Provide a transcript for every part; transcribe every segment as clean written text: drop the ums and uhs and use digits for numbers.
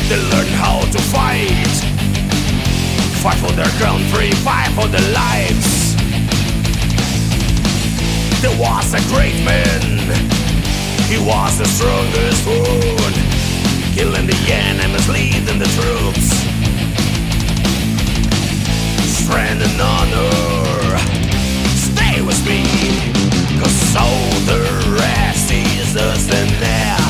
They learn how to fight. Fight for their country, fight for their lives. There was a great man. He was the strongest one, killing the enemies, leading the troops. Strength and honor, stay with me, 'cause all the rest is just an air.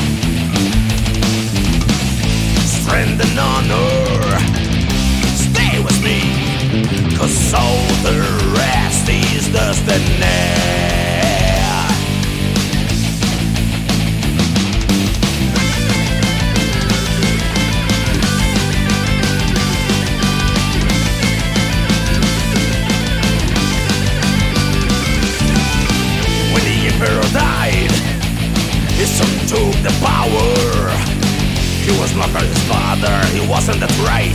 Strength and honor, stay with me, 'cause all the rest is just an air. When the emperor died, his son took the power. He was not like his father, he wasn't that right.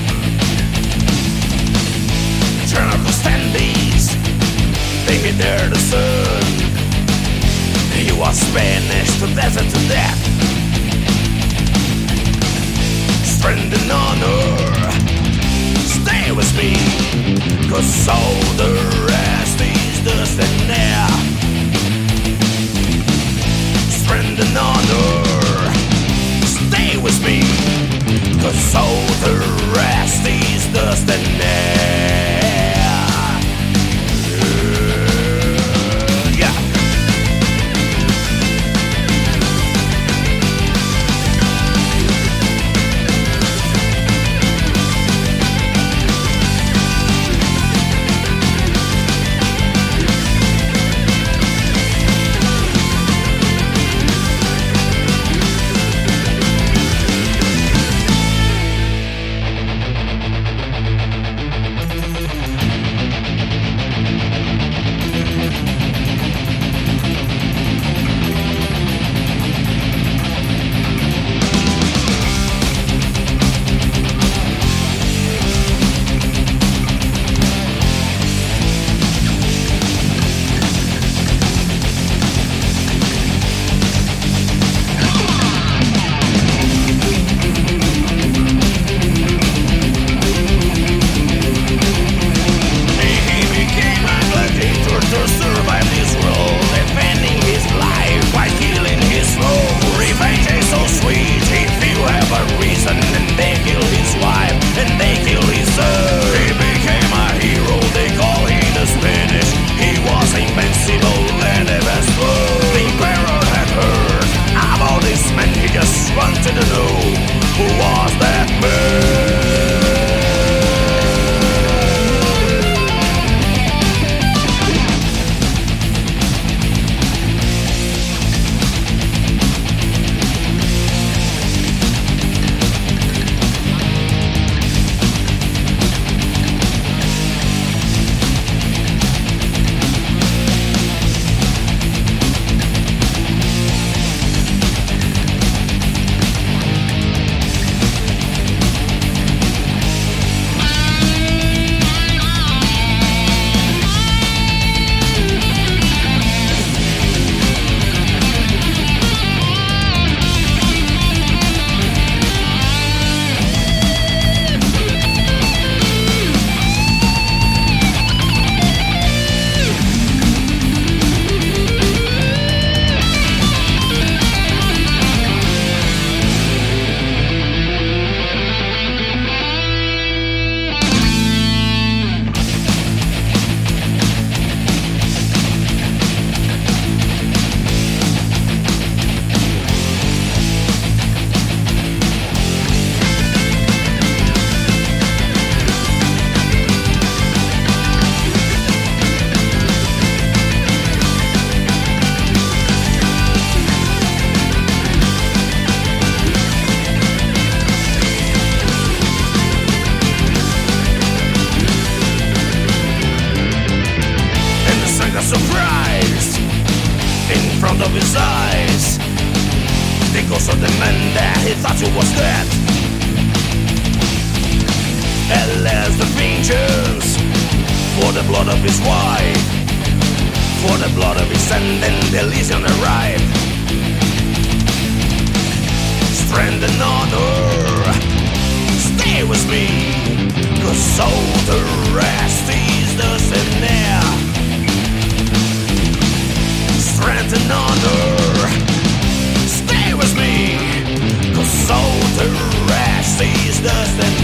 Tyrannical standings, they hid there the sun. He was banished to desert to death. Strength and honor, stay with me, 'cause all the rest is dust and air. Strength and honor, stay with me, 'cause all the rest is dust and air. Yeah. Of his eyes, because of the man that he thought he was dead. And as the vengeance for the blood of his wife, for the blood of his son, then the Elysian arrived. Strength and honor me, 'cause all the rest is dust and air. Strength and honor, stay with me, 'cause all the rest is dust and